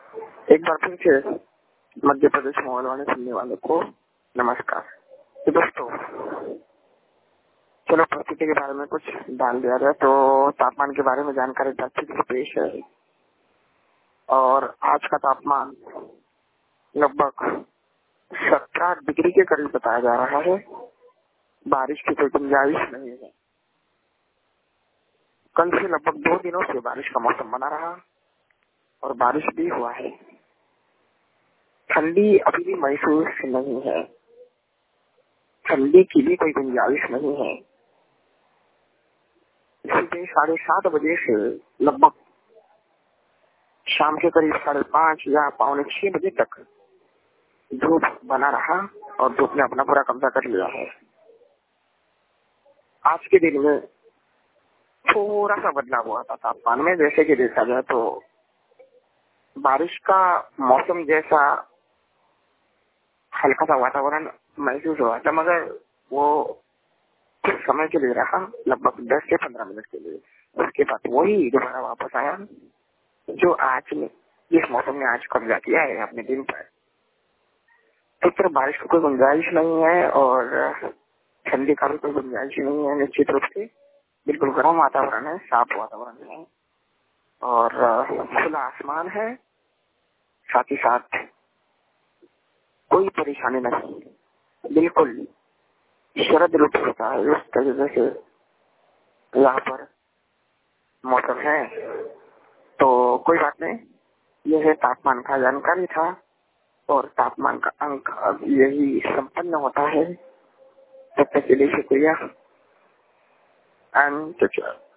एक बार फिर से मध्य प्रदेश मोबाइल वाले सुनने वालों को नमस्कार। तो दोस्तों, चलो प्रकृति के बारे में कुछ डाल दिया जाए। तो तापमान के बारे में जानकारी बातचीत की पेश है। और आज का तापमान लगभग 17 डिग्री के करीब बताया जा रहा है। बारिश की कोई गुंजाइश नहीं है। कल से लगभग 2 दिनों से बारिश का मौसम बना रहा और बारिश भी हुआ है। ठंडी अभी भी महसूस नहीं है। ठंडी की भी कोई गुंजाइश नहीं है। सुबह 7:30 बजे से लगभग शाम के करीब 5:30 या 5:45 बजे तक धूप बना रहा और धूप ने अपना पूरा कब्जा कर लिया है। आज के दिन में थोड़ा सा बदलाव हुआ था तापमान में। जैसे कि देखा जाए तो बारिश का मौसम जैसा हल्का सा वातावरण महसूस हुआ था, मगर वो कुछ समय के लिए रहा, लगभग 10 से 15 मिनट के लिए। उसके बाद वही दोबारा वापस आया जो आज में जिस मौसम ने आज कब्जा किया है अपने दिन पर। एक तरफ बारिश की कोई गुंजाइश नहीं है और ठंडी का भी कोई गुंजाइश नहीं है। निश्चित रूप से बिल्कुल गर्म वातावरण है, साफ वातावरण है और खुला आसमान है। साथ ही साथ कोई परेशानी नहीं, बिल्कुल शरद ऋतु होता है उस तरीके से यहाँ पर मौसम है। तो कोई बात नहीं, यह है तापमान का जानकारी था और तापमान का अंक अब यही संपन्न होता है। तब तक के लिए शुक्रिया एंड